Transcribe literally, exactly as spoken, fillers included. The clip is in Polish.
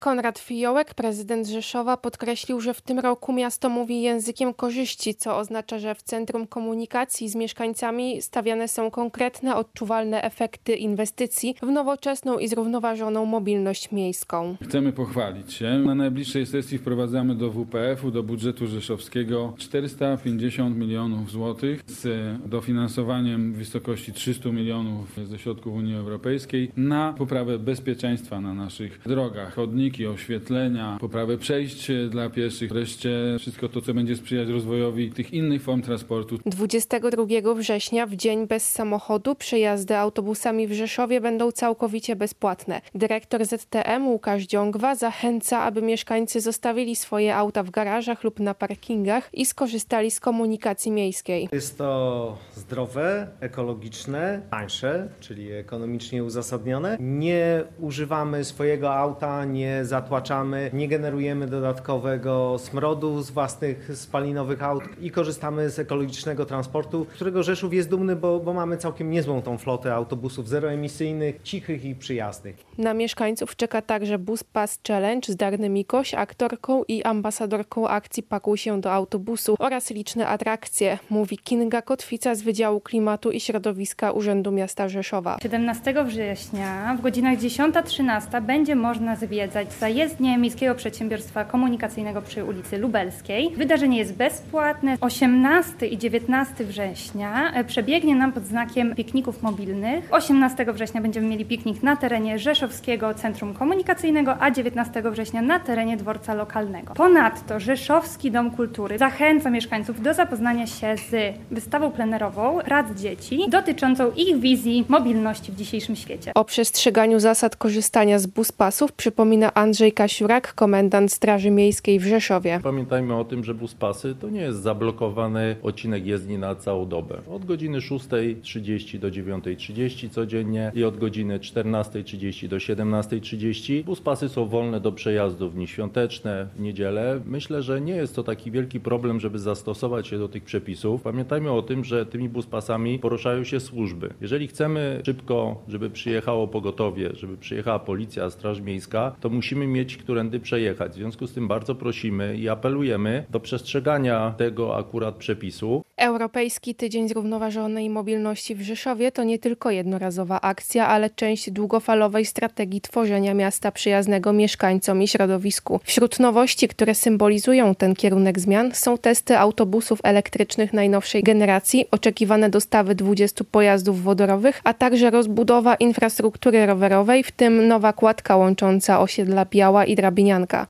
Konrad Fiołek, prezydent Rzeszowa, podkreślił, że w tym roku miasto mówi językiem korzyści, co oznacza, że w centrum komunikacji z mieszkańcami stawiane są konkretne, odczuwalne efekty inwestycji w nowoczesną i zrównoważoną mobilność miejską. Chcemy pochwalić się. Na najbliższej sesji wprowadzamy do W P F u, do budżetu rzeszowskiego czterysta pięćdziesiąt milionów złotych z dofinansowaniem w wysokości trzysta milionów ze środków Unii Europejskiej na poprawę bezpieczeństwa na naszych drogach, chodniki, oświetlenia, poprawę przejść dla pieszych, wreszcie wszystko to, co będzie sprzyjać rozwojowi tych innych form transportu. dwudziestego drugiego września, w dzień bez samochodu, przejazdy autobusami w Rzeszowie będą całkowicie bezpłatne. Dyrektor Z T M Łukasz Dziągwa zachęca, aby mieszkańcy zostawili swoje auta w garażach lub na parkingach i skorzystali z komunikacji miejskiej. Jest to zdrowe, ekologiczne, tańsze, czyli ekonomicznie uzasadnione. Nie używamy swojego auta, nie zatłaczamy, nie generujemy dodatkowego smrodu z własnych spalinowych aut i korzystamy z ekologicznego transportu, z którego Rzeszów jest dumny, bo, bo mamy całkiem niezłą tą flotę autobusów zeroemisyjnych, cichych i przyjaznych. Na mieszkańców czeka także Bus Pass Challenge z Darny Mikoś, aktorką i ambasadorką akcji Pakuj się do autobusu oraz liczne atrakcje, mówi Kinga Kotwica z Wydziału Klimatu i Środowiska Urzędu Miasta Rzeszowa. siedemnastego września w godzinach dziesiąta trzynaста będzie można zwiedzać zajezdnię Miejskiego Przedsiębiorstwa Komunikacyjnego przy ulicy Lubelskiej. Wydarzenie jest bezpłatne. osiemnastego i dziewiętnastego września przebiegnie nam pod znakiem pikników mobilnych. osiemnastego września będziemy mieli piknik na terenie Rzeszowskiego Centrum Komunikacyjnego, a dziewiętnastego września na terenie dworca lokalnego. Ponadto Rzeszowski Dom Kultury zachęca mieszkańców do zapoznania się z wystawą plenerową Rad Dzieci dotyczącą ich wizji mobilności w dzisiejszym świecie. O przestrzeganiu zasad korzystania z buspasów przypomina Andrzej Kasiurak, komendant Straży Miejskiej w Rzeszowie. Pamiętajmy o tym, że buspasy to nie jest zablokowany odcinek jezdni na całą dobę. Od godziny szóstej trzydzieści do dziewiątej trzydzieści codziennie i od godziny czternastej trzydzieści do siedemnastej trzydzieści. Buspasy są wolne do przejazdu w dni świąteczne, w niedzielę. Myślę, że nie jest to taki wielki problem, żeby zastosować się do tych przepisów. Pamiętajmy o tym, że tymi buspasami poruszają się służby. Jeżeli chcemy szybko, żeby przyjechało pogotowie, żeby przyjechała policja, straż miejska, to musimy mieć którędy przejechać. W związku z tym bardzo prosimy i apelujemy do przestrzegania tego akurat przepisu. Europejski Tydzień Zrównoważonej Mobilności w Rzeszowie to nie tylko jednorazowa akcja, ale część długofalowej strategii tworzenia miasta przyjaznego mieszkańcom i środowisku. Wśród nowości, które symbolizują ten kierunek zmian, są testy autobusów elektrycznych najnowszej generacji, oczekiwane dostawy dwudziestu pojazdów wodorowych, a także rozbudowa infrastruktury rowerowej, w tym nowa kładka łącząca osiedla Biała i Drabinianka.